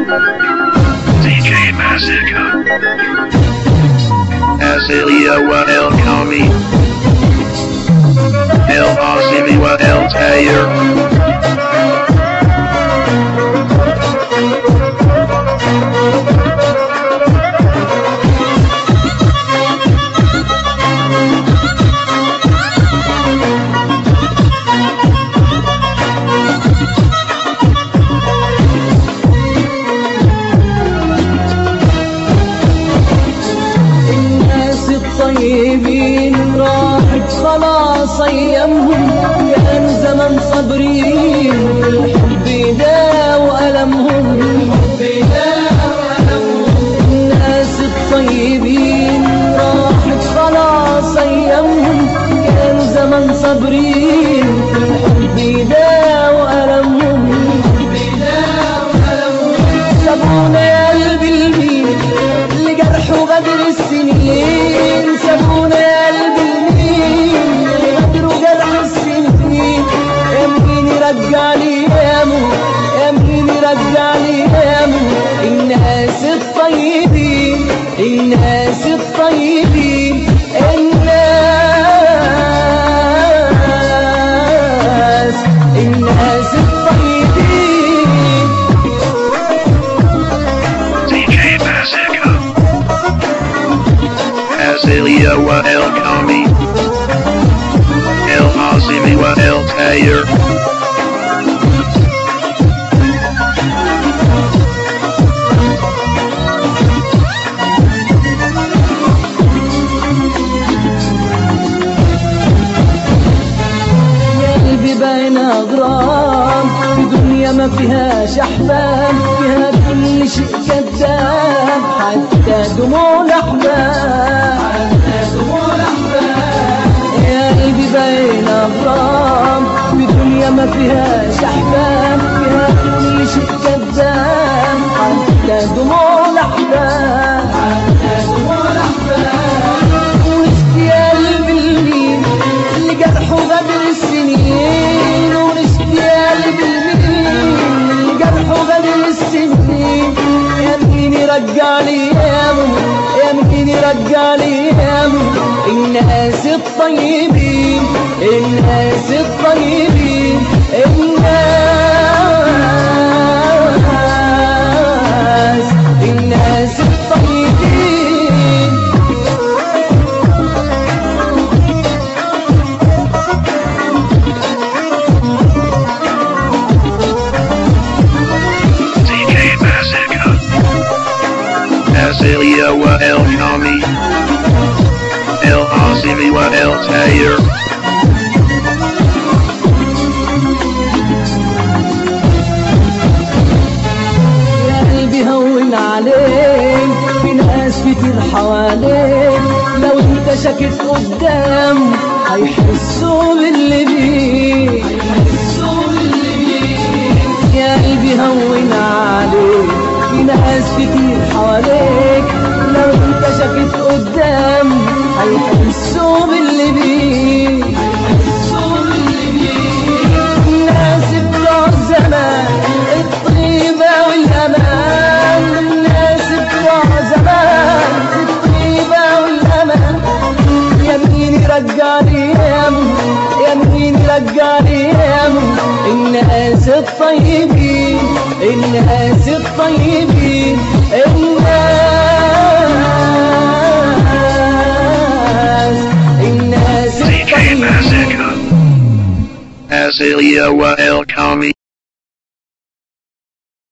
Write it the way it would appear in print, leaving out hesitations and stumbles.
DJ Massacre. Azelia wa El Kami. El Azimi wa El Tayer. طيبين راحت خلاص ايامهم، كان زمن صابرين الحب يداوي ألمهم. الناس الطيبين راحت خلاص ايامهم، كان زمن صابرين الحب يداوي ألمهم. سابونا يا قلبي المين اللي جرحه غدر السنين، سابونا يا قلبي المين اللي غدره جرح السنين. يا مين يرجع لي ايامه، يا مين يرجع لي ايامه. الناس الطيبين، الناس الطيبين، الناس الطيبين. Azelia wa El Kami. El Azimi wa El Tayer. يا قلبي باين أغرام في دنيا ما فيهاش أحباب، فيها كل شيء كذاب حتى دموع الأحباب. يا قلبي باين أغرام في دنيا ما فيهاش أحباب، فيها كل شيء كذاب حتى دموع الأحباب. ونشكي يا قلبي المين اللي جرحه غدر السنين، ونشكي يا قلبي المين اللي جرحه غدر السنين. يا مين يرجع لي ايامه، يا مين يرجع لي ايامه. الناس الطيبين، الناس الطيبين، الناس الطيبين. DJ Massacre. Azelia wa El Kami. El Azimi wa El Tayer. يا قلبي هون عليك، في ناس كتير حواليك، لو انت شاكت قدام هيحسوا باللي بيك. يا قلبي هون عليك، في ناس كتير حواليك، لو انت شاكت قدام هيحسوا باللي بيك. الناس بتوع زمان الطيبة والأمان، الناس بتوع زمان الطيبة والأمان. يا مين يرجع لي ايامه، يا مين يرجع لي ايامه. الناس الطيبين، الناس الطيبين، الناس DJ الطيبين. Massacre. Azelia wa El Kami.